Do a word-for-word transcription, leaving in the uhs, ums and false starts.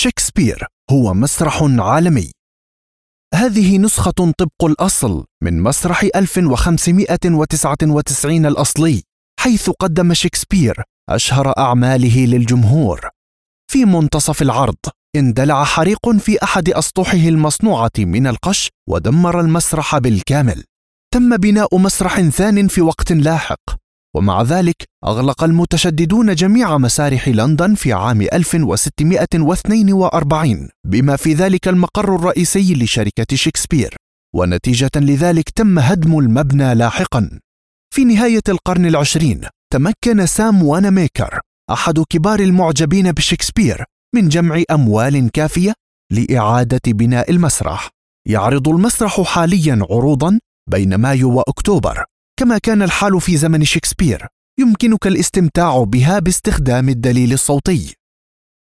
شكسبير هو مسرح عالمي. هذه نسخة طبق الأصل من مسرح ألف وخمسمائة وتسعة وتسعين الأصلي، حيث قدم شكسبير أشهر أعماله للجمهور. في منتصف العرض اندلع حريق في أحد أسطحه المصنوعة من القش ودمر المسرح بالكامل. تم بناء مسرح ثان في وقت لاحق، ومع ذلك أغلق المتشددون جميع مسارح لندن في عام ألف وستمائة واثنين وأربعين، بما في ذلك المقر الرئيسي لشركة شكسبير، ونتيجة لذلك تم هدم المبنى لاحقا. في نهاية القرن العشرين تمكن سام واناميكر أحد كبار المعجبين بشكسبير من جمع أموال كافية لإعادة بناء المسرح. يعرض المسرح حاليا عروضا بين مايو وأكتوبر، كما كان الحال في زمن شكسبير. يمكنك الاستمتاع بها باستخدام الدليل الصوتي.